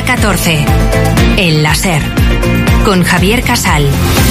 14. El láser. Con Javier Casal.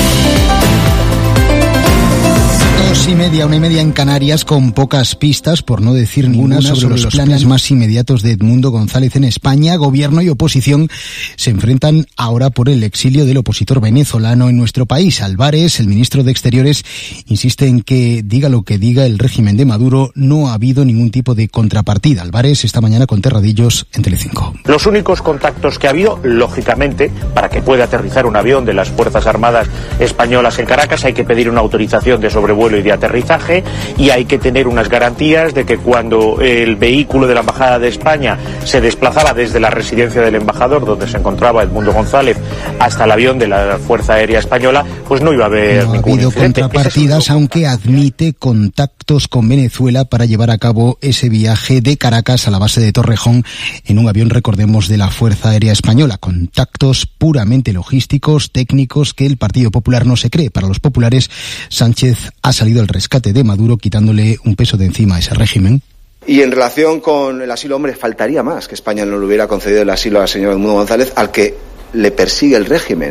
2:30, 1:30 en Canarias, con pocas pistas, por no decir ninguna, sobre los planes más inmediatos de Edmundo González en España. Gobierno y oposición se enfrentan ahora por el exilio del opositor venezolano en nuestro país. Álvarez, el ministro de Exteriores, insiste en que, diga lo que diga el régimen de Maduro, no ha habido ningún tipo de contrapartida. Álvarez esta mañana con Terradillos en Telecinco. Los únicos contactos que ha habido, lógicamente, para que pueda aterrizar un avión de las Fuerzas Armadas españolas en Caracas, hay que pedir una autorización de sobrevuelo y de aterrizaje, y hay que tener unas garantías de que cuando el vehículo de la Embajada de España se desplazaba desde la residencia del embajador, donde se encontraba Edmundo González, hasta el avión de la Fuerza Aérea Española, pues no iba a haber ningún incidente. No ha habido contrapartidas, aunque admite contactos con Venezuela para llevar a cabo ese viaje de Caracas a la base de Torrejón en un avión, recordemos, de la Fuerza Aérea Española. Contactos puramente logísticos, técnicos, que el Partido Popular no se cree. Para los populares, Sánchez ha salido al rescate de Maduro, quitándole un peso de encima a ese régimen. Y en relación con el asilo, hombre, faltaría más que España no le hubiera concedido el asilo al señor Edmundo González, al que le persigue el régimen.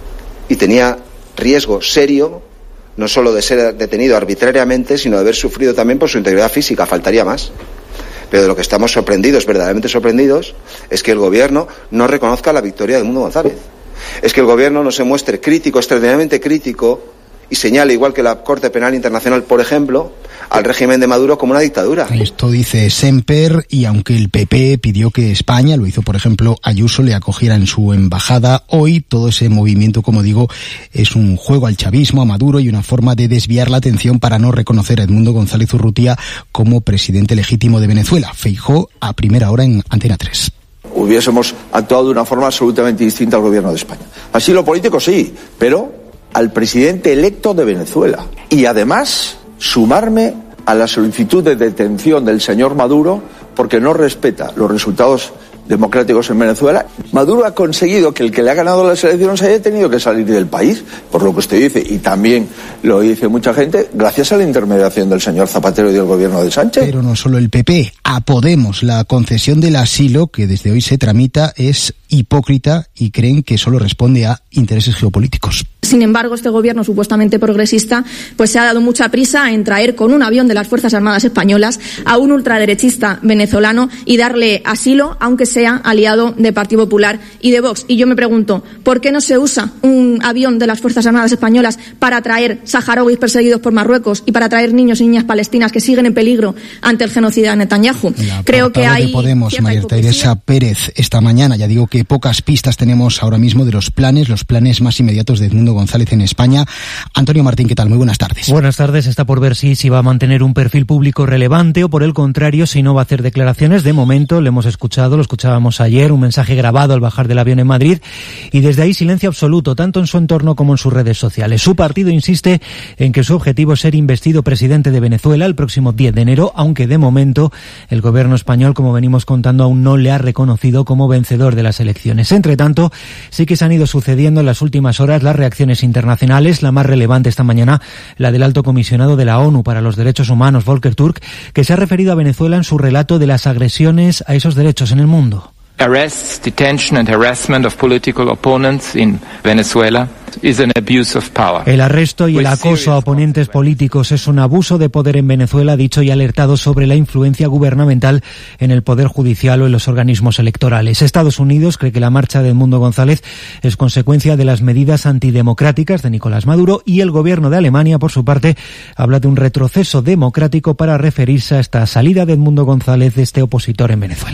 Y tenía riesgo serio, no solo de ser detenido arbitrariamente, sino de haber sufrido también por su integridad física. Faltaría más. Pero de lo que estamos sorprendidos, verdaderamente sorprendidos, es que el gobierno no reconozca la victoria de Edmundo González. Es que el gobierno no se muestre crítico, extraordinariamente crítico, y señale, igual que la Corte Penal Internacional, por ejemplo, al régimen de Maduro como una dictadura. Esto dice Semper, y aunque el PP pidió que España, lo hizo por ejemplo Ayuso, le acogiera en su embajada, hoy todo ese movimiento, como digo, es un juego al chavismo, a Maduro, y una forma de desviar la atención para no reconocer a Edmundo González Urrutia como presidente legítimo de Venezuela. Feijóo a primera hora en Antena 3. Hubiésemos actuado de una forma absolutamente distinta al gobierno de España. Asilo político sí, pero al presidente electo de Venezuela. Y además, sumarme a la solicitud de detención del señor Maduro porque no respeta los resultados democráticos en Venezuela. Maduro ha conseguido que el que le ha ganado las elecciones haya tenido que salir del país, por lo que usted dice, y también lo dice mucha gente, gracias a la intermediación del señor Zapatero y del gobierno de Sánchez. Pero no solo el PP, a Podemos la concesión del asilo que desde hoy se tramita es hipócrita y creen que solo responde a intereses geopolíticos. Sin embargo, este gobierno supuestamente progresista pues se ha dado mucha prisa en traer con un avión de las Fuerzas Armadas españolas a un ultraderechista venezolano y darle asilo, aunque sea aliado de Partido Popular y de Vox. Y yo me pregunto, ¿por qué no se usa un avión de las Fuerzas Armadas españolas para traer saharauis perseguidos por Marruecos y para traer niños y niñas palestinas que siguen en peligro ante el genocida de Netanyahu? Creo que hay de Podemos, María Teresa Pérez, esta mañana. Ya digo que pocas pistas tenemos ahora mismo de los planes más inmediatos de Edmundo González en España. Antonio Martín, ¿qué tal? Muy buenas tardes. Buenas tardes. Está por ver si va a mantener un perfil público relevante o, por el contrario, si no va a hacer declaraciones. De momento, lo escuchábamos ayer, un mensaje grabado al bajar del avión en Madrid, y desde ahí silencio absoluto, tanto en su entorno como en sus redes sociales. Su partido insiste en que su objetivo es ser investido presidente de Venezuela el próximo 10 de enero, aunque de momento el gobierno español, como venimos contando, aún no le ha reconocido como vencedor de las elecciones. Entre tanto, sí que se han ido sucediendo en las últimas horas las reacciones internacionales, la más relevante esta mañana, la del alto comisionado de la ONU para los Derechos Humanos, Volker Turk, que se ha referido a Venezuela en su relato de las agresiones a esos derechos en el mundo. Arrests, detention and harassment of political opponents in Venezuela is an abuse of power. El arresto y el acoso a oponentes políticos es un abuso de poder en Venezuela, ha dicho y alertado sobre la influencia gubernamental en el poder judicial o en los organismos electorales. Estados Unidos cree que la marcha de Edmundo González es consecuencia de las medidas antidemocráticas de Nicolás Maduro, y el gobierno de Alemania, por su parte, habla de un retroceso democrático para referirse a esta salida de Edmundo González, de este opositor en Venezuela.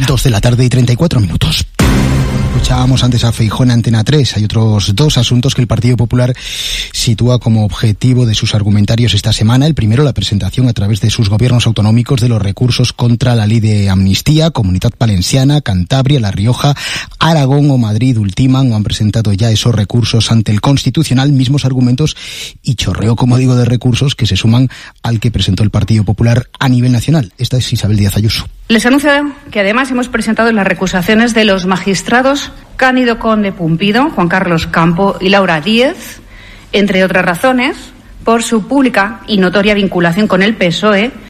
2:34 PM. Escuchábamos antes a Feijóo en Antena 3. Hay otros dos asuntos que el Partido Popular sitúa como objetivo de sus argumentarios esta semana. El primero, la presentación a través de sus gobiernos autonómicos de los recursos contra la ley de amnistía. Comunidad Valenciana, Cantabria, La Rioja, Aragón o Madrid ultiman o han presentado ya esos recursos ante el Constitucional, mismos argumentos y chorreo, como digo, de recursos que se suman al que presentó el Partido Popular a nivel nacional. Esta es Isabel Díaz Ayuso. Les anuncio que además hemos presentado las recusaciones de los magistrados Cándido Conde Pumpido, Juan Carlos Campo y Laura Díez, entre otras razones, por su pública y notoria vinculación con el PSOE